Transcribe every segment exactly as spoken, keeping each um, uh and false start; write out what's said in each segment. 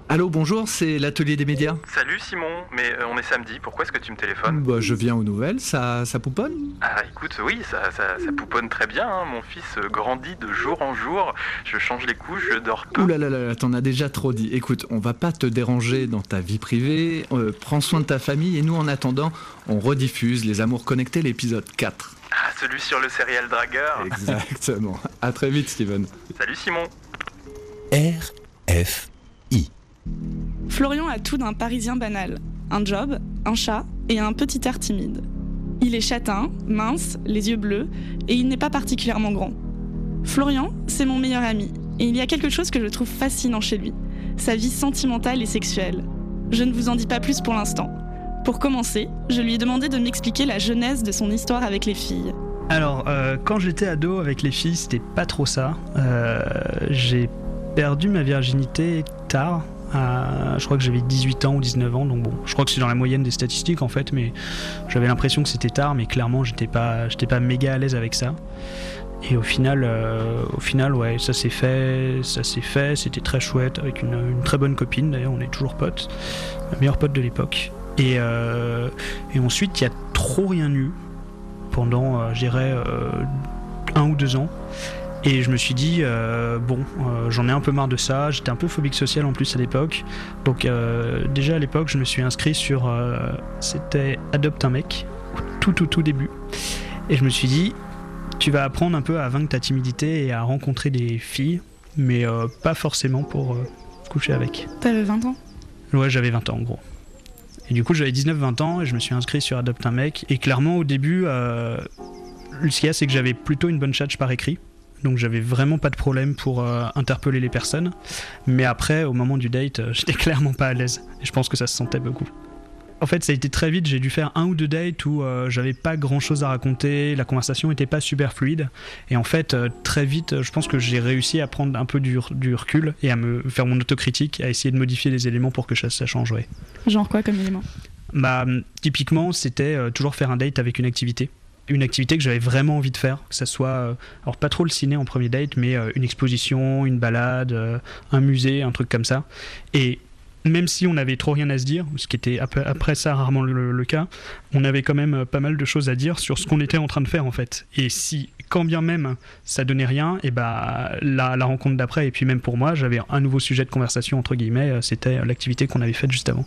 Allô, bonjour, c'est l'atelier des médias. Salut Simon, mais euh, on est samedi, pourquoi est-ce que tu me téléphones? Bah, je viens aux nouvelles, ça, ça pouponne. Ah écoute, oui, ça, ça, ça pouponne très bien, hein. Mon fils euh, grandit de jour en jour, je change les couches, je dors peu. Ouh là là là, t'en as déjà trop dit. Écoute, on va pas te déranger dans ta vie privée, euh, prends soin de ta famille et nous en attendant, on rediffuse Les Amours Connectés, l'épisode quatre. Ah, celui sur le serial dragueur. Exactement. À très vite, Steven. Salut Simon. R F I. Florian a tout d'un Parisien banal. Un job, un chat et un petit air timide. Il est châtain, mince, les yeux bleus, et il n'est pas particulièrement grand. Florian, c'est mon meilleur ami, et il y a quelque chose que je trouve fascinant chez lui, sa vie sentimentale et sexuelle. Je ne vous en dis pas plus pour l'instant. Pour commencer, je lui ai demandé de m'expliquer la genèse de son histoire avec les filles. Alors, euh, quand j'étais ado avec les filles, c'était pas trop ça. Euh, j'ai perdu ma virginité tard. À, je crois que j'avais dix-huit ans ou dix-neuf ans, donc bon, je crois que c'est dans la moyenne des statistiques en fait, mais j'avais l'impression que c'était tard, mais clairement j'étais pas, j'étais pas méga à l'aise avec ça. Et au final, euh, au final, ouais, ça s'est fait, ça s'est fait, c'était très chouette, avec une, une très bonne copine d'ailleurs, on est toujours potes, ma meilleure pote de l'époque. Et, euh, et ensuite, il y a trop rien eu pendant, euh, je dirais, euh, un ou deux ans. Et je me suis dit, euh, bon, euh, j'en ai un peu marre de ça, j'étais un peu phobique social en plus à l'époque. Donc euh, déjà à l'époque, je me suis inscrit sur, euh, c'était Adopte un mec, au tout tout tout début. Et je me suis dit, tu vas apprendre un peu à vaincre ta timidité et à rencontrer des filles, mais euh, pas forcément pour euh, coucher avec. T'avais vingt ans ? Ouais, j'avais vingt ans en gros. Et du coup, j'avais dix-neuf vingt ans et je me suis inscrit sur Adopte un mec. Et clairement, au début, euh, ce qu'il y a, c'est que j'avais plutôt une bonne tchatche par écrit. Donc j'avais vraiment pas de problème pour euh, interpeller les personnes. Mais après, au moment du date, euh, j'étais clairement pas à l'aise. Et je pense que ça se sentait beaucoup. En fait, ça a été très vite. J'ai dû faire un ou deux dates où euh, j'avais pas grand chose à raconter. La conversation était pas super fluide. Et en fait, euh, très vite, je pense que j'ai réussi à prendre un peu du, du recul et à me faire mon autocritique, à essayer de modifier les éléments pour que ça, ça change. Ouais. Genre quoi comme élément ? Bah, typiquement, c'était euh, toujours faire un date avec une activité. Une activité que j'avais vraiment envie de faire, que ça soit, euh, alors pas trop le ciné en premier date, mais euh, une exposition, une balade, euh, un musée, un truc comme ça. Et même si on n'avait trop rien à se dire, ce qui était après, après ça rarement le, le cas, on avait quand même pas mal de choses à dire sur ce qu'on était en train de faire en fait. Et si, quand bien même ça donnait rien, et bah la, la rencontre d'après, et puis même pour moi, j'avais un nouveau sujet de conversation entre guillemets, c'était l'activité qu'on avait faite juste avant.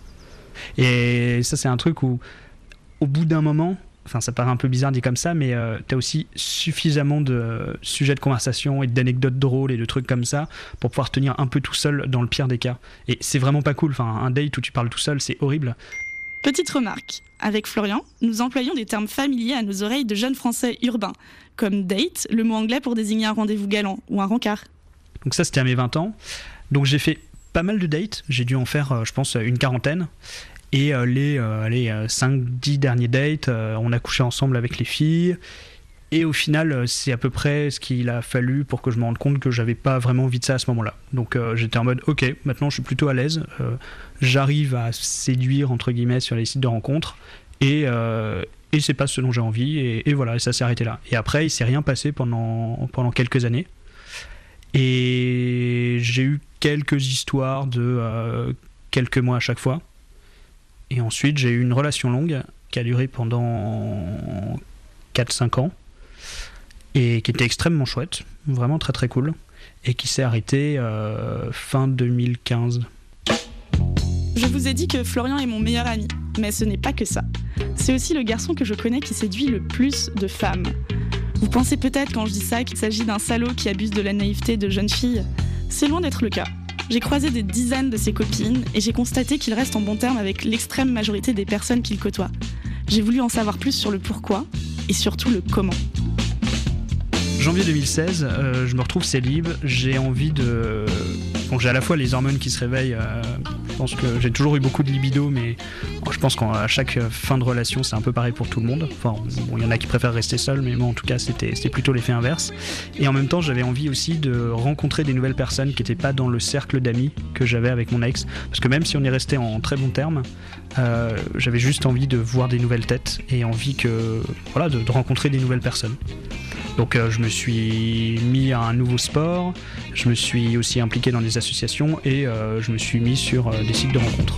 Et ça c'est un truc où, au bout d'un moment, enfin ça paraît un peu bizarre dit comme ça, mais euh, t'as aussi suffisamment de euh, sujets de conversation et d'anecdotes drôles et de trucs comme ça pour pouvoir tenir un peu tout seul dans le pire des cas. Et c'est vraiment pas cool, enfin un date où tu parles tout seul, c'est horrible. Petite remarque, avec Florian, nous employons des termes familiers à nos oreilles de jeunes français urbains, comme date, le mot anglais pour désigner un rendez-vous galant, ou un rencard. Donc ça c'était à mes vingt ans, donc j'ai fait pas mal de dates, j'ai dû en faire euh, je pense une quarantaine. Et euh, les, euh, les euh, cinq dix derniers dates, euh, on a couché ensemble avec les filles. Et au final, euh, c'est à peu près ce qu'il a fallu pour que je me rende compte que j'avais pas vraiment envie de ça à ce moment-là. Donc euh, j'étais en mode, ok, maintenant je suis plutôt à l'aise. Euh, j'arrive à séduire, entre guillemets, sur les sites de rencontres. Et, euh, et c'est pas ce dont j'ai envie. Et, et voilà, et ça s'est arrêté là. Et après, il s'est rien passé pendant, pendant quelques années. Et j'ai eu quelques histoires de euh, quelques mois à chaque fois. Et ensuite, j'ai eu une relation longue qui a duré pendant quatre cinq ans et qui était extrêmement chouette, vraiment très très cool, et qui s'est arrêtée euh, fin deux mille quinze. Je vous ai dit que Florian est mon meilleur ami, mais ce n'est pas que ça. C'est aussi le garçon que je connais qui séduit le plus de femmes. Vous pensez peut-être quand je dis ça qu'il s'agit d'un salaud qui abuse de la naïveté de jeunes filles. C'est loin d'être le cas. J'ai croisé des dizaines de ses copines et j'ai constaté qu'il reste en bon terme avec l'extrême majorité des personnes qu'il côtoie. J'ai voulu en savoir plus sur le pourquoi et surtout le comment. Janvier deux mille seize, euh, je me retrouve célib, j'ai envie de... Bon, j'ai à la fois les hormones qui se réveillent, euh, je pense que j'ai toujours eu beaucoup de libido, mais bon, je pense qu'à chaque fin de relation, c'est un peu pareil pour tout le monde. Enfin, bon, il y en a qui préfèrent rester seuls, mais moi en tout cas, c'était, c'était plutôt l'effet inverse. Et en même temps, j'avais envie aussi de rencontrer des nouvelles personnes qui n'étaient pas dans le cercle d'amis que j'avais avec mon ex, parce que même si on est resté en très bons termes, euh, j'avais juste envie de voir des nouvelles têtes et envie que, voilà, de, de rencontrer des nouvelles personnes. Donc euh, je me suis mis à un nouveau sport, je me suis aussi impliqué dans des associations et euh, je me suis mis sur euh, des sites de rencontres.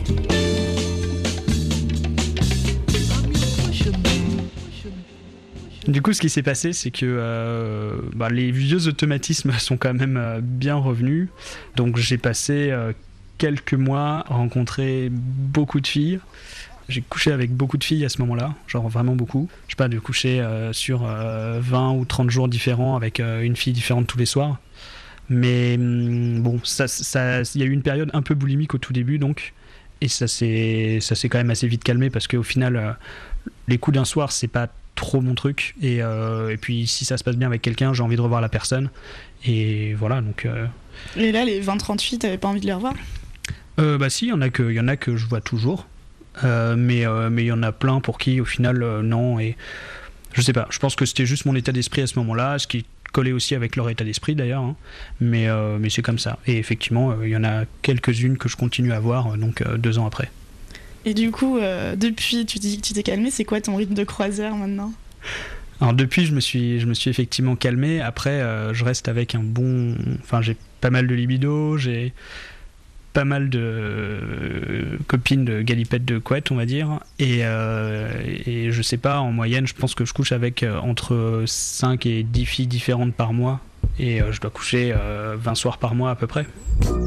Du coup, ce qui s'est passé, c'est que euh, bah, les vieux automatismes sont quand même euh, bien revenus. Donc j'ai passé euh, quelques mois à rencontrer beaucoup de filles. J'ai couché avec beaucoup de filles à ce moment-là, genre vraiment beaucoup. Je sais pas, de coucher euh, sur euh, vingt ou trente jours différents avec euh, une fille différente tous les soirs. Mais hum, bon, ça, ça, il y a eu une période un peu boulimique au tout début, donc. Et ça s'est, ça s'est quand même assez vite calmé parce qu'au final, euh, les coups d'un soir, c'est pas trop mon truc. Et, euh, et puis, si ça se passe bien avec quelqu'un, j'ai envie de revoir la personne. Et voilà, donc... Euh... Et là, les vingt trente filles, t'avais pas envie de les revoir ? euh, Bah si, il y en a que, il y en a que je vois toujours. Euh, mais euh, mais il y en a plein pour qui au final euh, non, et je sais pas, je pense que c'était juste mon état d'esprit à ce moment-là, ce qui collait aussi avec leur état d'esprit d'ailleurs, hein. mais, euh, mais c'est comme ça, et effectivement il euh, y en a quelques-unes que je continue à voir, donc euh, deux ans après. Et du coup euh, depuis tu dis que tu t'es calmé, c'est quoi ton rythme de croisière maintenant ? Alors depuis je me suis, je me suis effectivement calmé, après euh, je reste avec un bon, enfin j'ai pas mal de libido, j'ai pas mal de euh, copines de galipettes de couette, on va dire, et, euh, et je sais pas, en moyenne, je pense que je couche avec euh, entre cinq et dix filles différentes par mois, et euh, je dois coucher euh, vingt soirs par mois à peu près.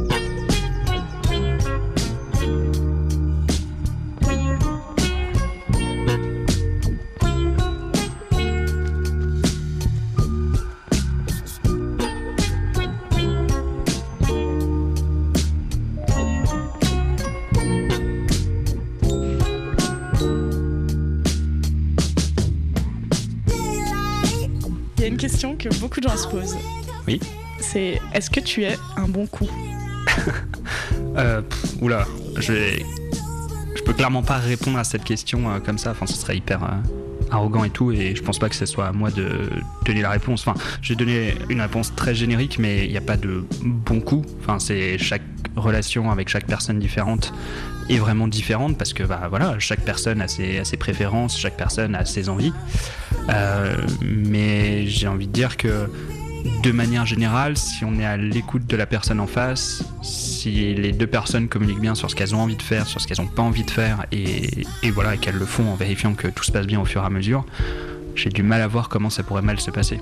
Question que beaucoup de gens se posent. Oui. C'est est-ce que tu es un bon coup ? euh, pff, Oula, je vais... je peux clairement pas répondre à cette question euh, comme ça. Enfin, ce serait hyper euh, arrogant et tout, et je pense pas que ce soit à moi de donner la réponse. Enfin, j'ai donné une réponse très générique, mais il n'y a pas de bon coup. Enfin, c'est chaque relation avec chaque personne différente est vraiment différente parce que bah voilà, chaque personne a ses, a ses préférences, chaque personne a ses envies. Euh, mais j'ai envie de dire que de manière générale, si on est à l'écoute de la personne en face, si les deux personnes communiquent bien sur ce qu'elles ont envie de faire, sur ce qu'elles n'ont pas envie de faire, et, et voilà, et qu'elles le font en vérifiant que tout se passe bien au fur et à mesure, j'ai du mal à voir comment ça pourrait mal se passer.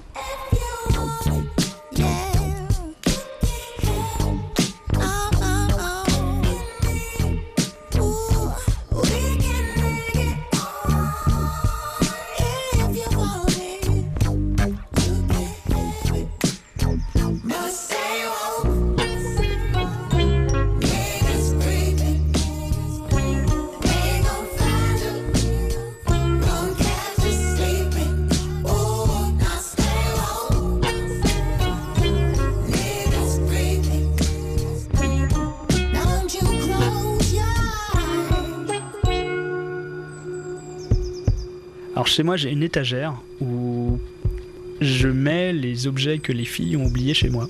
Alors chez moi, j'ai une étagère où je mets les objets que les filles ont oubliés chez moi.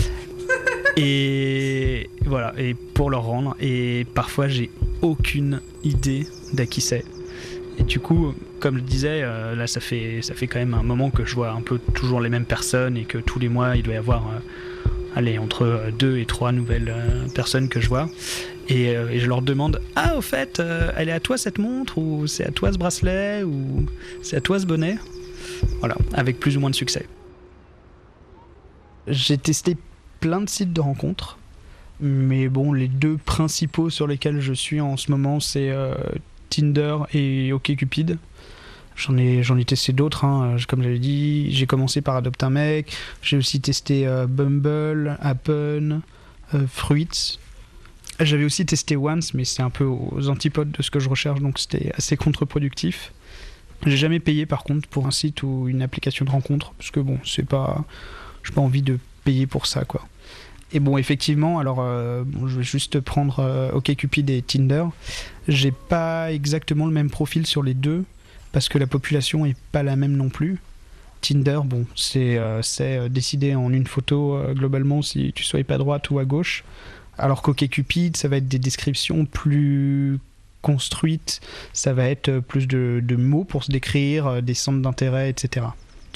Et voilà, et pour leur rendre. Et parfois, j'ai aucune idée d'à qui c'est. Et du coup, comme je disais, euh, là, ça fait, ça fait quand même un moment que je vois un peu toujours les mêmes personnes et que tous les mois, il doit y avoir euh, allez, entre deux et trois nouvelles euh, personnes que je vois. Et, euh, et je leur demande « Ah, au fait, euh, elle est à toi cette montre ?» ou « C'est à toi ce bracelet ?» ou « C'est à toi ce bonnet ?» Voilà, avec plus ou moins de succès. J'ai testé plein de sites de rencontres, mais bon, les deux principaux sur lesquels je suis en ce moment, c'est euh, Tinder et OkCupid. J'en ai, j'en ai testé d'autres, hein. Comme j'avais dit, j'ai commencé par Adopte un mec, j'ai aussi testé euh, Bumble, Happen, euh, Fruits. J'avais aussi testé Once, mais c'est un peu aux antipodes de ce que je recherche, donc c'était assez contre-productif. J'ai jamais payé par contre pour un site ou une application de rencontre, parce que bon, c'est pas, j'ai pas envie de payer pour ça, quoi. Et bon, effectivement, alors euh, bon, je vais juste prendre euh, OkCupid et Tinder. J'ai pas exactement le même profil sur les deux, parce que la population est pas la même non plus. Tinder, bon, c'est, euh, c'est décidé en une photo euh, globalement si tu swipes à droite ou à gauche. Alors qu'OkCupid, ça va être des descriptions plus construites, ça va être plus de, de mots pour se décrire, des centres d'intérêt, et cetera.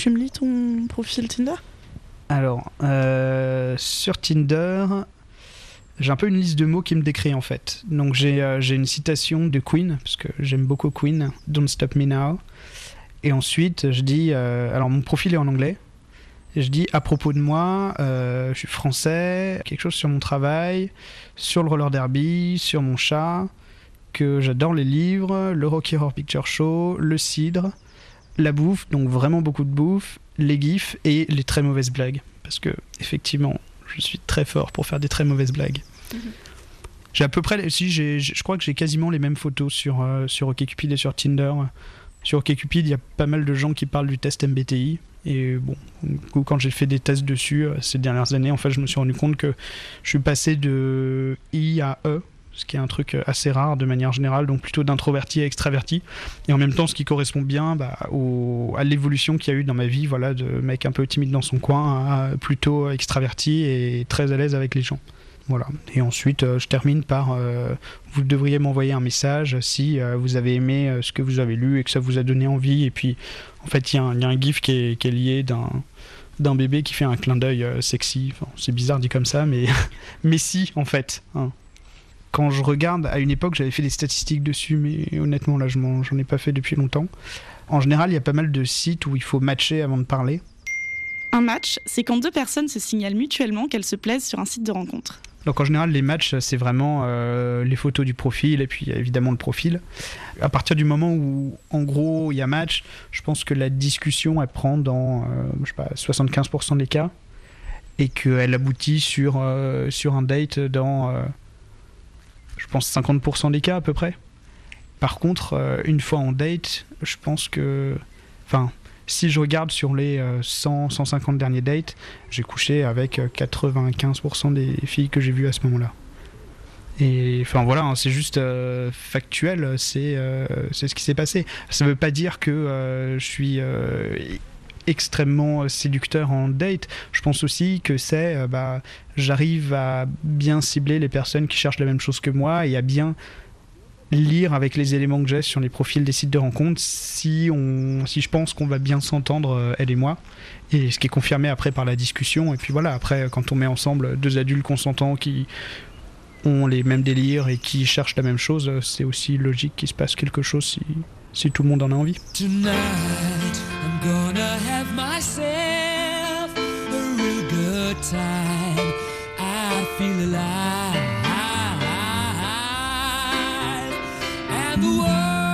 Tu me lis ton profil Tinder ? Alors, euh, sur Tinder, j'ai un peu une liste de mots qui me décrit en fait. Donc j'ai, euh, j'ai une citation de Queen, parce que j'aime beaucoup Queen, Don't Stop Me Now. Et ensuite, je dis... Euh, alors mon profil est en anglais. Et je dis à propos de moi, euh, je suis français, quelque chose sur mon travail, sur le roller derby, sur mon chat, que j'adore les livres, le Rocky Horror Picture Show, le cidre, la bouffe, donc vraiment beaucoup de bouffe, les gifs et les très mauvaises blagues. Parce que, effectivement, je suis très fort pour faire des très mauvaises blagues. Mmh. J'ai à peu près, si j'ai, je crois que j'ai quasiment les mêmes photos sur, euh, sur OkCupid et sur Tinder. Sur OkCupid, il y a pas mal de gens qui parlent du test M B T I. Et bon, du coup, quand j'ai fait des tests dessus euh, ces dernières années, en fait, je me suis rendu compte que je suis passé de I à E, ce qui est un truc assez rare de manière générale, donc plutôt d'introverti à extraverti. Et en même temps, ce qui correspond bien bah, au, à l'évolution qu'il y a eu dans ma vie, voilà, de mec un peu timide dans son coin à plutôt extraverti et très à l'aise avec les gens. Voilà. Et ensuite, euh, je termine par euh, vous devriez m'envoyer un message si euh, vous avez aimé euh, ce que vous avez lu et que ça vous a donné envie. Et puis, en fait, il y, y a un gif qui est, qui est lié d'un, d'un bébé qui fait un clin d'œil euh, sexy. Enfin, c'est bizarre dit comme ça, mais, mais si, en fait. Hein. Quand je regarde, à une époque, j'avais fait des statistiques dessus, mais honnêtement, là, je m'en, j'en ai pas fait depuis longtemps. En général, il y a pas mal de sites où il faut matcher avant de parler. Un match, c'est quand deux personnes se signalent mutuellement qu'elles se plaisent sur un site de rencontre. Donc en général, les matchs, c'est vraiment euh, les photos du profil et puis évidemment le profil. À partir du moment où, en gros, il y a match, je pense que la discussion, elle prend dans, euh, je sais pas, soixante-quinze pour cent des cas et qu'elle aboutit sur, euh, sur un date dans, euh, je pense, cinquante pour cent des cas à peu près. Par contre, euh, une fois en date, je pense que... Enfin... Si je regarde sur les cent à cent cinquante derniers dates, j'ai couché avec quatre-vingt-quinze pour cent des filles que j'ai vues à ce moment-là. Et enfin voilà, hein, c'est juste euh, factuel, c'est, euh, c'est ce qui s'est passé. Ça ne veut pas dire que euh, je suis euh, extrêmement séducteur en date. Je pense aussi que c'est, euh, bah, j'arrive à bien cibler les personnes qui cherchent la même chose que moi et à bien lire avec les éléments que j'ai sur les profils des sites de rencontres si, on, si je pense qu'on va bien s'entendre, euh, elle et moi, et ce qui est confirmé après par la discussion. Et puis voilà, après quand on met ensemble deux adultes consentants qui ont les mêmes délires et qui cherchent la même chose, c'est aussi logique qu'il se passe quelque chose si, si tout le monde en a envie. Tonight, I'm gonna have myself a real good time. I feel alive. The world,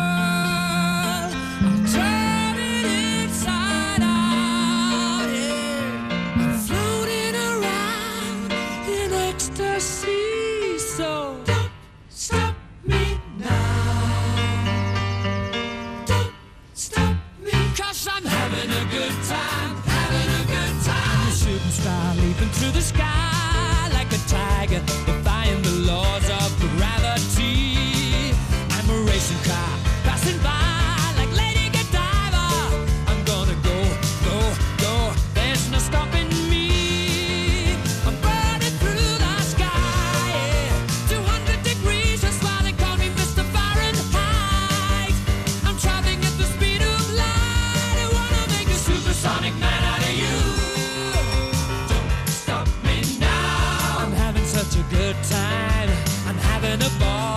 I'm turning inside out, yeah. I'm floating around in ecstasy, so don't stop me now. Don't stop me, 'cause I'm having a good time, having a good time. I'm a shooting star leaping through the sky like a tiger, defying the laws of gravity. A racing car passing by like Lady Godiva. I'm gonna go, go, go. There's no stopping me. I'm burning through the sky, yeah. two hundred degrees, that's why they call me Mister Fahrenheit. I'm traveling at the speed of light. I wanna make a supersonic man out of you. Don't stop me now. I'm having such a good time. I'm having a ball.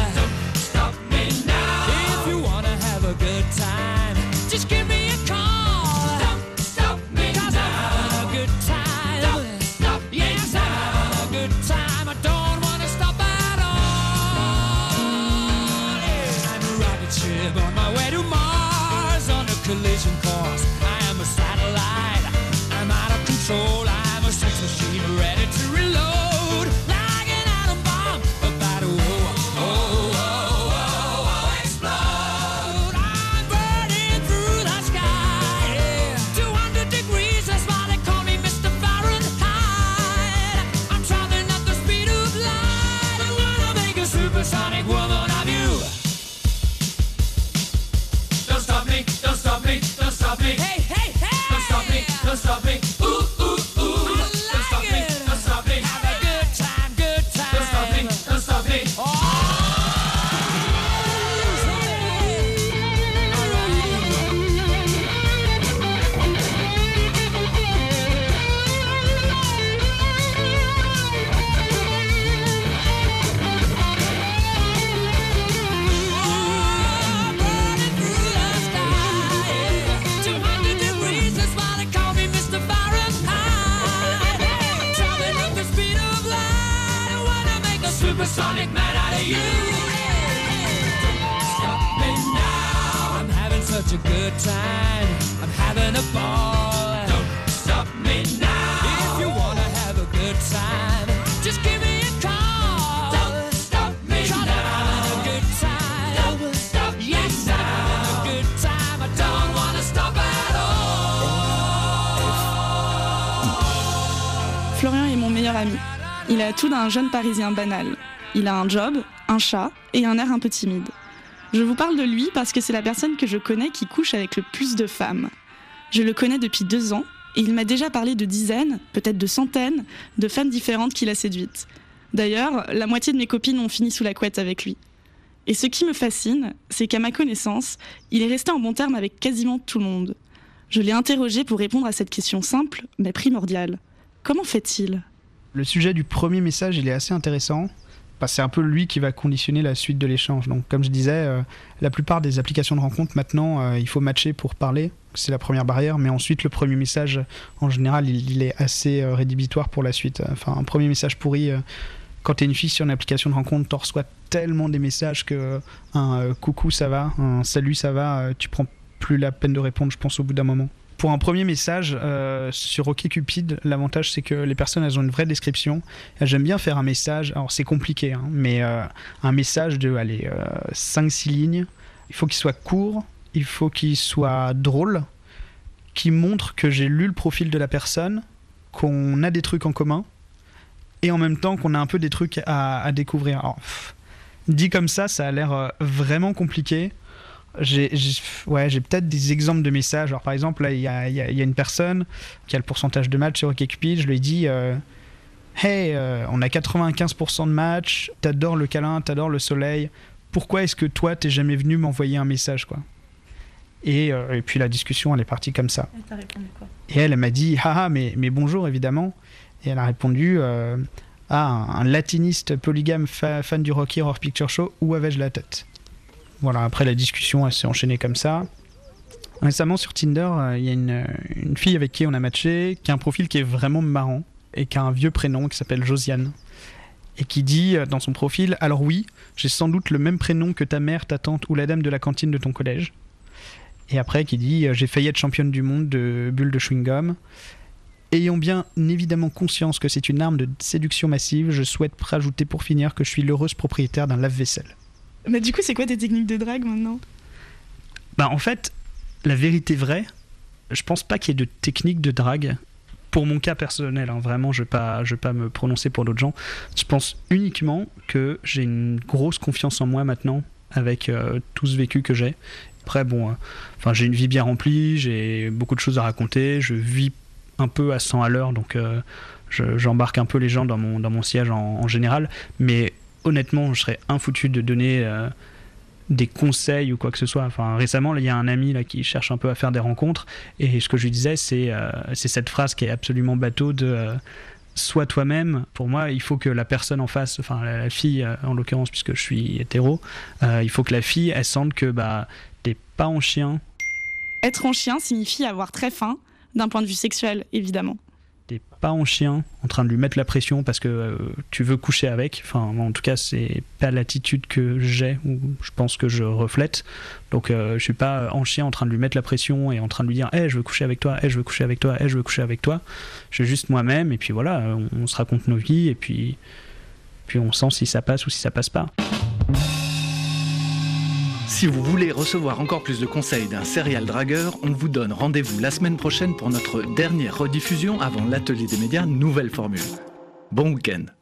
Time. Just give me a call. Don't stop me now. I'm having a good time. Don't stop me yes, now. I'm having a good time. I don't want to stop at all. Yeah. I'm a rocket ship on my way to Mars on a collision course. I am a satellite. I'm out of control. I'm a sex machine ready to reload like an atom bomb about to war. supersonic man out of you. Don't stop me now. I'm having such a good time. I'm having a ball. Don't stop me now. If you wanna have a good time, just give me a call. Don't stop me now. I'm having a good time. Don't stop me yes, now. I'm having a good time. I don't wanna stop at all. Florian est mon meilleur ami. Il a tout d'un jeune Parisien banal. Il a un job, un chat et un air un peu timide. Je vous parle de lui parce que c'est la personne que je connais qui couche avec le plus de femmes. Je le connais depuis deux ans et il m'a déjà parlé de dizaines, peut-être de centaines, de femmes différentes qu'il a séduites. D'ailleurs, la moitié de mes copines ont fini sous la couette avec lui. Et ce qui me fascine, c'est qu'à ma connaissance, il est resté en bon terme avec quasiment tout le monde. Je l'ai interrogé pour répondre à cette question simple, mais primordiale. Comment fait-il ? Le sujet du premier message, il est assez intéressant. Bah, c'est un peu lui qui va conditionner la suite de l'échange. Donc, comme je disais, euh, la plupart des applications de rencontre, maintenant, euh, il faut matcher pour parler. C'est la première barrière. Mais ensuite, le premier message, en général, il, il est assez euh, rédhibitoire pour la suite. Enfin, un premier message pourri, euh, quand t'es une fille sur une application de rencontre, t'en reçois tellement des messages que un euh, coucou, ça va, un salut, ça va, euh, tu prends plus la peine de répondre, je pense, au bout d'un moment. Pour un premier message, euh, sur OkCupid, l'avantage c'est que les personnes elles ont une vraie description. J'aime bien faire un message, alors c'est compliqué, hein, mais euh, un message de allez, euh, cinq six lignes. Il faut qu'il soit court, il faut qu'il soit drôle, qu'il montre que j'ai lu le profil de la personne, qu'on a des trucs en commun, et en même temps qu'on a un peu des trucs à, à découvrir. Alors, pff, dit comme ça, ça a l'air euh, vraiment compliqué. J'ai, j'ai, ouais, j'ai peut-être des exemples de messages. Alors, par exemple, là, il y a, y, a, y a une personne qui a le pourcentage de match sur OkCupid. Je lui ai dit euh, Hey, euh, on a quatre-vingt-quinze pour cent de match, t'adores le câlin, t'adores le soleil. Pourquoi est-ce que toi, t'es jamais venu m'envoyer un message, quoi ? et, euh, et puis la discussion, elle est partie comme ça. Elle t'a répondu quoi ? Et elle, elle m'a dit Haha, mais, mais bonjour, évidemment. Et elle a répondu euh, Ah, un, un latiniste polygame fa- fan du Rocky Horror Picture Show, où avais-je la tête ? Voilà, après la discussion, elle s'est enchaînée comme ça. Récemment, sur Tinder, il euh, y a une, une fille avec qui on a matché, qui a un profil qui est vraiment marrant, et qui a un vieux prénom qui s'appelle Josiane. Et qui dit euh, dans son profil « Alors oui, j'ai sans doute le même prénom que ta mère, ta tante ou la dame de la cantine de ton collège. » Et après, qui dit euh, « J'ai failli être championne du monde de bulles de chewing-gum. Ayant bien évidemment conscience que c'est une arme de séduction massive, je souhaite rajouter pour finir que je suis l'heureuse propriétaire d'un lave-vaisselle. » Bah du coup, c'est quoi tes techniques de drague maintenant ? Bah en fait, la vérité vraie, je pense pas qu'il y ait de technique de drague. Pour mon cas personnel, hein, vraiment, je vais pas, je vais pas me prononcer pour d'autres gens. Je pense uniquement que j'ai une grosse confiance en moi maintenant, avec euh, tout ce vécu que j'ai. Après, bon, euh, enfin, j'ai une vie bien remplie, j'ai beaucoup de choses à raconter, je vis un peu à cent à l'heure, donc euh, je, j'embarque un peu les gens dans mon, dans mon siège en, en général, mais honnêtement, je serais infoutu de donner euh, des conseils ou quoi que ce soit. Enfin, récemment, il y a un ami là, qui cherche un peu à faire des rencontres, et ce que je lui disais, c'est, euh, c'est cette phrase qui est absolument bateau de euh, « sois toi-même ». Pour moi, il faut que la personne en face, enfin la, la fille euh, en l'occurrence, puisque je suis hétéro, euh, il faut que la fille, elle sente que bah, t'es pas en chien. Être en chien signifie avoir très faim, d'un point de vue sexuel, évidemment. T'es pas en chien en train de lui mettre la pression parce que euh, tu veux coucher avec. Enfin, en tout cas, c'est pas l'attitude que j'ai ou je pense que je reflète. Donc, euh, je suis pas en chien en train de lui mettre la pression et en train de lui dire hey, je veux coucher avec toi, hey, je veux coucher avec toi, hey, je veux coucher avec toi. Je suis juste moi-même et puis voilà, on, on se raconte nos vies et puis, puis on sent si ça passe ou si ça passe pas. Si vous voulez recevoir encore plus de conseils d'un serial dragueur, on vous donne rendez-vous la semaine prochaine pour notre dernière rediffusion avant l'atelier des médias Nouvelle Formule. Bon week-end.